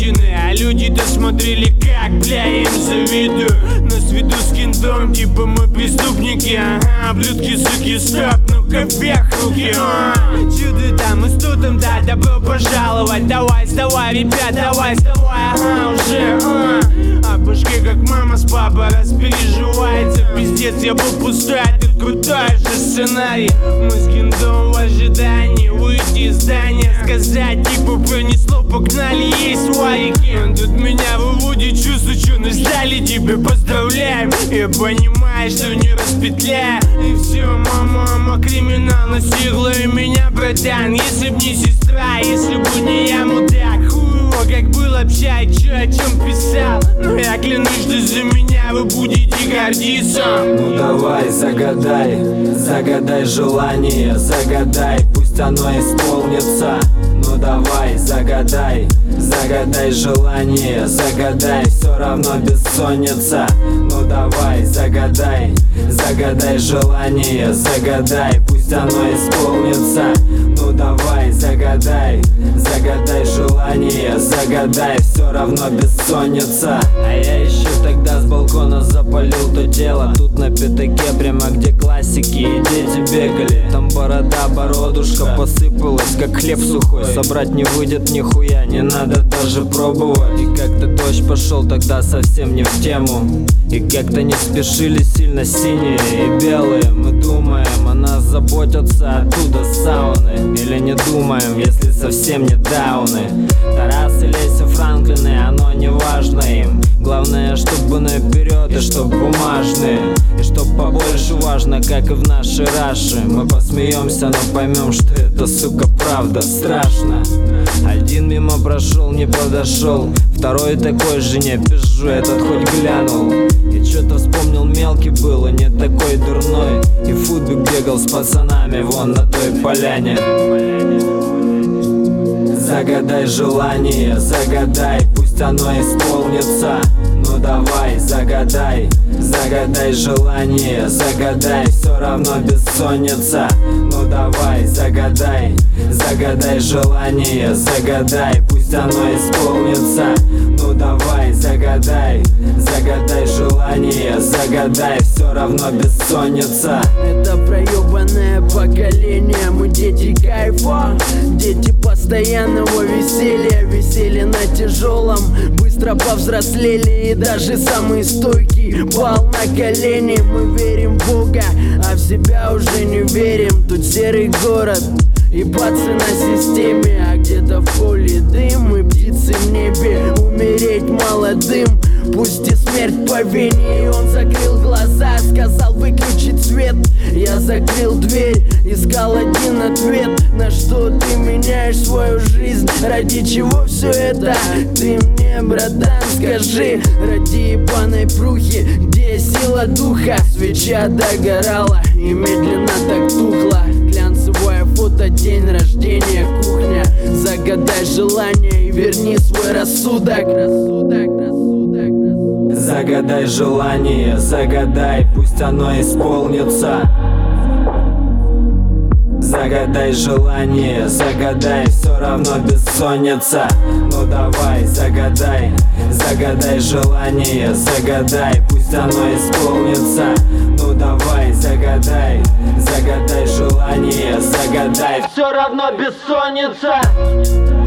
увиденное. А люди-то смотрели как, бля, я им завидую. Нас веду с кентом, типа мы преступники. Ага, блюдки, суки, стоп, ну-ка вверх руки. Чудо там и с тутом, да, добро пожаловать. Давай, вставай, ребят, давай, вставай, ага, уже, а башке как мама с папой распереживается. Пиздец, я был пустой, а ты крутой же сценарий. Мы с кентом в ожидании выйти из здания, сказать типа пронесло, погнали, есть варики. Он тут меня выводит, чувство, что нас ждали, тебе поздравляем. Я понимаю, что не распетляю. И все, мама, криминал настигла и меня, братан. Если б не сестра, если бы не я, мудак. Хуево, как был общай, чё о чем писал. Но я клянусь, что за меня вы будете гордиться. Ну давай, загадай, загадай желание, загадай, пусть оно исполнится. Ну давай, загадай, загадай желание, загадай, все равно бессонница. Ну давай, загадай, загадай желание, загадай, пусть оно исполнится. Ну давай, загадай, загадай желание, загадай, все равно бессонница. А я еще тогда с балкона запалил то дело. Тут на пятаке, прямо где классики и дети бегали. Там борода, бородушка посыпалась, как хлеб сухой. Собрать не выйдет нихуя, не надо даже пробовать. И как-то дождь пошел тогда совсем не в тему. И как-то не спешили сильно синие и белые. Мы думаем, о нас заботятся оттуда сауны. Или не думаем, если совсем не дауны. Тарас и Леся Франклины, оно не важно им. Главное, чтобы наперед и чтоб бумажные. И чтоб побольше важно, как и в нашей Раши. Мы посмеемся, но поймем, что это, сука, правда страшно. Один мимо прошел, не подошел. Второй такой же не пизжу, этот хоть глянул. И что-то вспомнил, мелкий был и не такой дурной. И в футбик бегал с пацанами вон на той поляне. Загадай желание, загадай, пусть оно исполнится. Ну давай, загадай, загадай желание, загадай, все равно бессонница. Ну давай, загадай, загадай желание, загадай, пусть оно исполнится. Ну давай, загадай, загадай желание, загадай, все равно бессонница. Это проебанное поколение, мы дети кайфа, дети постоянного веселья. Висели на тяжелом, быстро повзрослели. И даже самые стойкие пал на колени. Мы верим в Бога, а в себя уже не верим. Тут серый город и бацы на системе. А где-то в поле дым и птицы в небе. Умереть молодым, пусть и смерть по вине. И он закрыл глаза, сказал выключить свет. Я закрыл дверь, искал один ответ. На что ты меняешь свою жизнь? Ради чего все это? Ты мне, братан, скажи. Ради ебаной прухи, где сила духа? Свеча догорала и медленно так тухла. Глянцевое фото, день рождения, кухня. Загадай желание и верни свой рассудок. Загадай желание, загадай, пусть оно исполнится. Загадай желание, загадай, все равно бессонница. Ну давай, загадай, загадай желание, загадай, пусть оно исполнится. Ну давай, загадай, загадай желание, загадай, все равно бессонница.